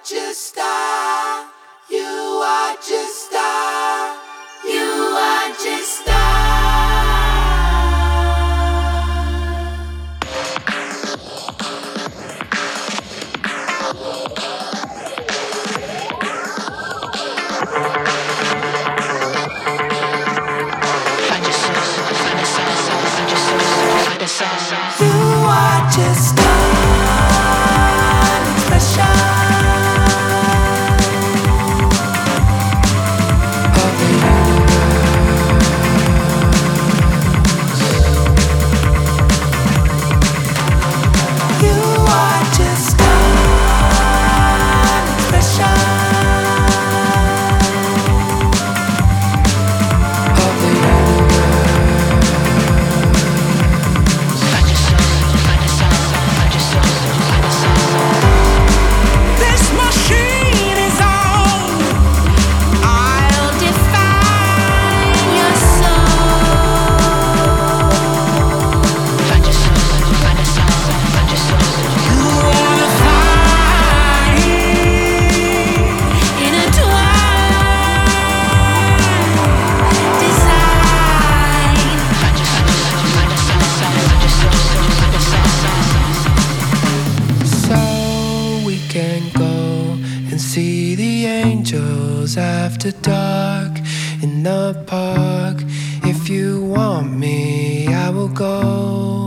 just star. You are just star. You are just star. Find your soul, find a soul, find your soul, find a soul. You are just an expression of the universe. You are just an expression of the universe. Find your soul, find a soul, find your soul, find a soul. This machine is on. I'll define your soul. Find your soul, find a soul, find your soul. You wanna find in a twilight design. Find your soul, find a soul, find your soul, find a soul. So we can go and see the angels after dark in the park. If you want me, I will go.